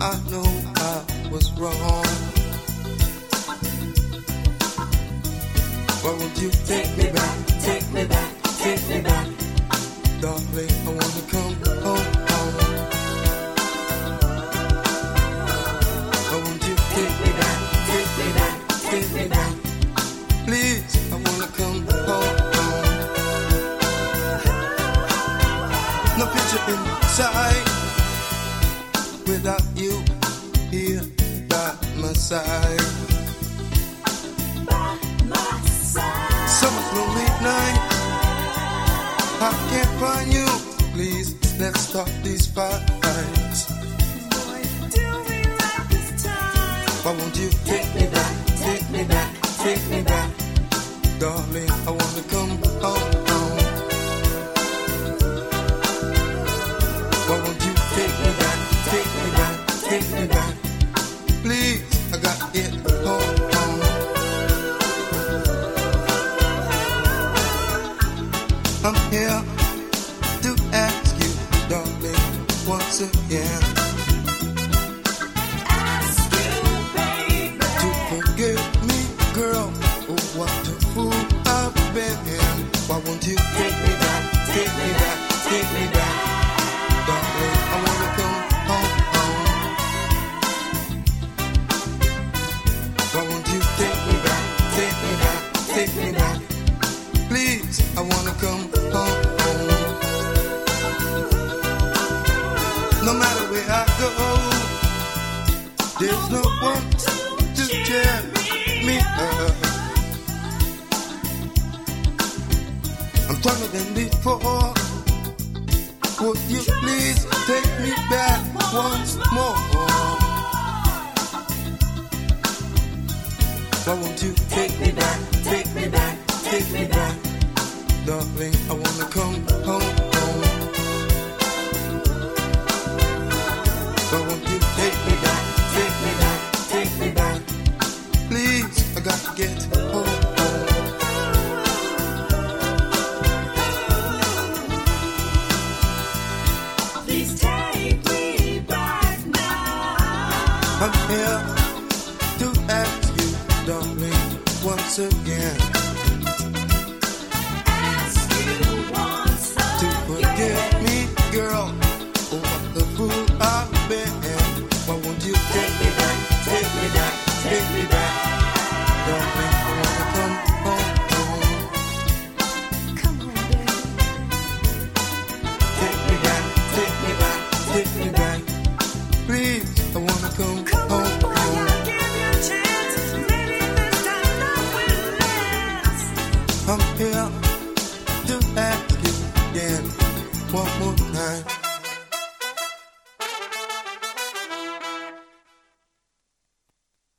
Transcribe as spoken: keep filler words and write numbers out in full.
I know I was wrong. Why won't you take me back, take me back, take me back? Darling, I wanna come home, home. Why won't you take me back, take me back, take me back? Please, I wanna come home, home. No picture inside without you here by my side. By my side. Summer's lonely night, I can't find you. Please, let's stop these fights. Boy, do me right this time. Why won't you take me back, take me back, take me back? Darling, I wanna come home, home. Why won't you take me back, take me back, take me back? Please, I gotta get home, home. I'm here to ask you, darling, once again, Ask you, baby. to forgive me, girl. Oh, what a fool I've been. Why won't you take me back, take me back, take me back? Darling, I wanna come home, home. Why won't you take me back, take me back, take me back? Please, I wanna come home, home. No matter where I go, there's no one to cheer me up. I'm stronger than before. Would you please take me back once more? Why won't you take me back, take me back, take me back? Darling, I wanna come home, home. Why won't you take me back, take me back, take me back? Please, I gotta get home, home. Please take me back now. I'm here to ask you, darling, once again, Ask you once to again. forgive me, girl, for what the fool I've been. Why won't you take me back, take me back, take me back? Darling, I wanna come home, home. Come on, baby. Take me back, take me back, take me back. Please, I wanna come Come on, home, boy, home. I'll give you a chance. Maybe this time love will last. I'm here to ask you again, one more time.